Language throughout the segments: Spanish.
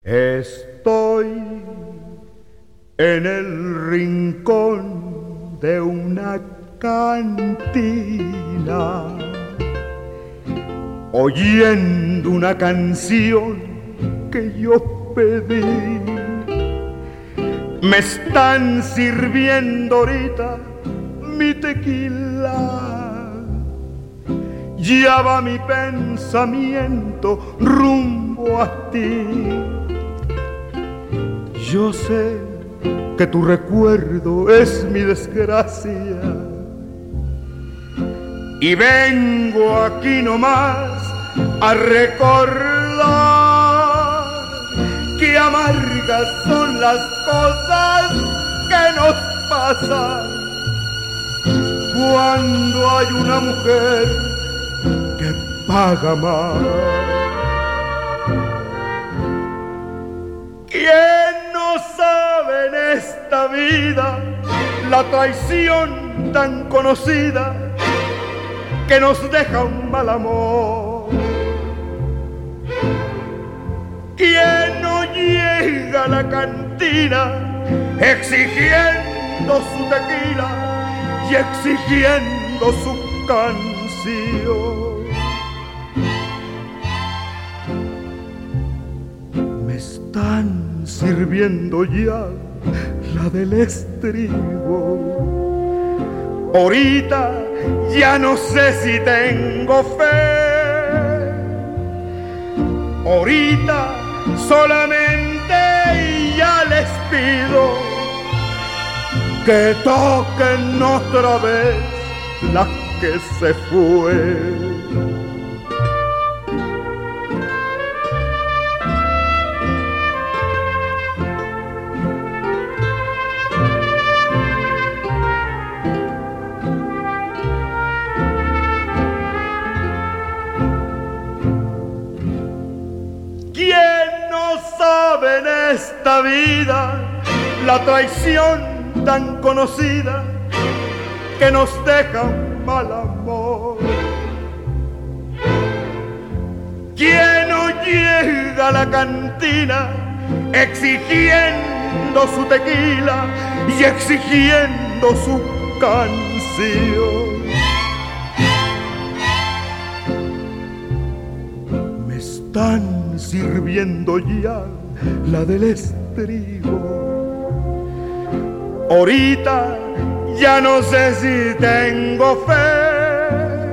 Estoy en el rincón de una cantina, oyendo una canción que yo pedí. Me están sirviendo ahorita mi tequila, ya va mi pensamiento rumbo a ti. Yo sé que tu recuerdo es mi desgracia y vengo aquí nomás a recordar que amargas son las cosas que nos pasan cuando hay una mujer que paga más. ¿Quién no sabe en esta vida la traición tan conocida que nos deja un mal amor? ¿Quién no llega a la cantina exigiendo su tequila y exigiendo su canción? Me están sirviendo ya la del estribo. Ahorita ya no sé si tengo fe. Ahorita solamente ya les pido que toquen otra vez la que se fue. En esta vida la traición tan conocida que nos deja un mal amor. ¿Quién no llega a la cantina exigiendo su tequila y exigiendo su canción? Me están sirviendo ya la del estribo. Ahorita ya no sé si tengo fe.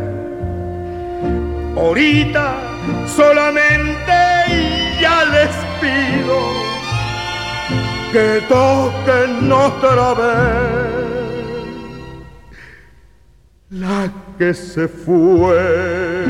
Ahorita solamente ya les pido que toquen otra vez la que se fue.